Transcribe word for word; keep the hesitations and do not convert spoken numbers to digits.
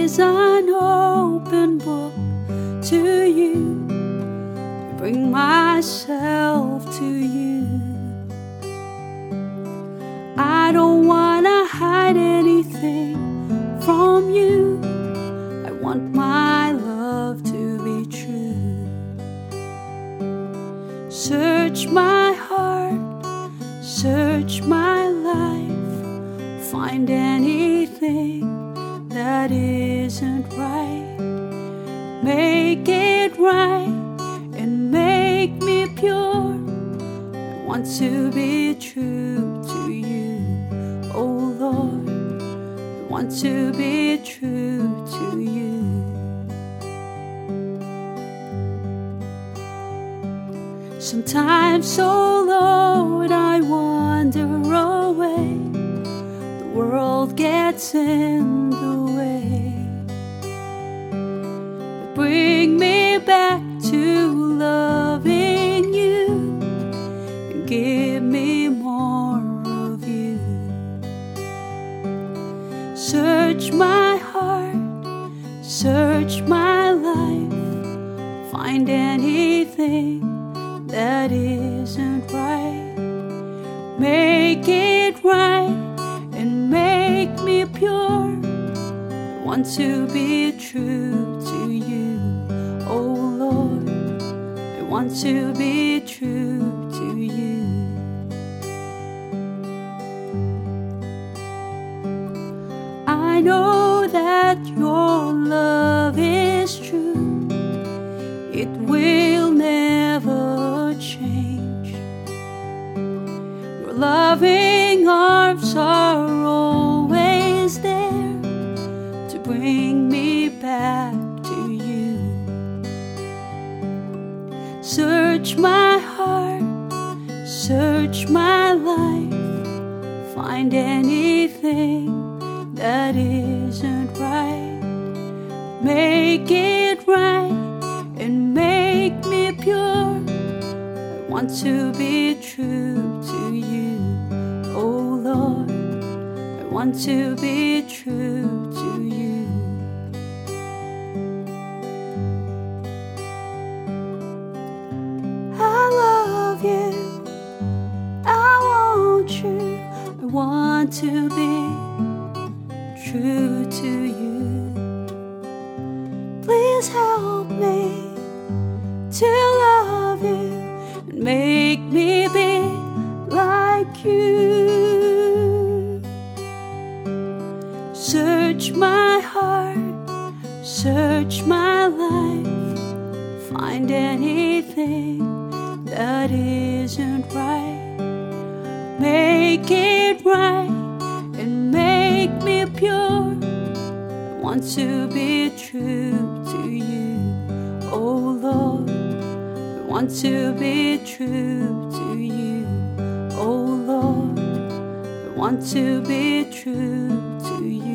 is an open book to you. Bring myself to you. I don't wanna hide anything from you. I want my love to be true. Search my heart, search my life, find anything that isn't right. Make it right and make me pure. I want to be true to you, oh Lord. I want to be true to you. Sometimes, oh Lord, I wander away. The world gets in the way. Bring me back to loving you and give me more of you. Search my heart, search my life, find anything that isn't right. Make it right and make me pure. I want to be true to you, oh Lord. I want to be true to you. I know that your love is true. It will never change. Your loving arms are always there to bring me back to you. Search my heart, search my life, find anything that isn't right. Make it right and make me pure. I want to be true to you, oh Lord. I want to be true to you. I love you, I want you, I want to be true to you. Please help me to love you and make me be like you. Search my heart, search my life, find anything that isn't right. Make it right and make me pure. I want to be true to you, oh Lord. I want to be true to you, oh Lord. I want to be true to you.